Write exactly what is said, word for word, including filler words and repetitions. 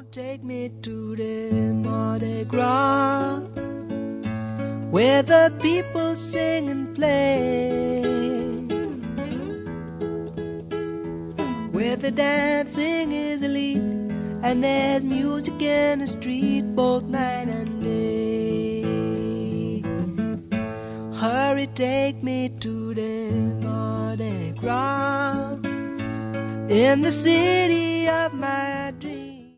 Take me to the Mardi Gras, where the people sing and play, where the dancing is elite and there's music in the street both night and day. Hurry, take me to the Mardi Gras, in the city of my dreams.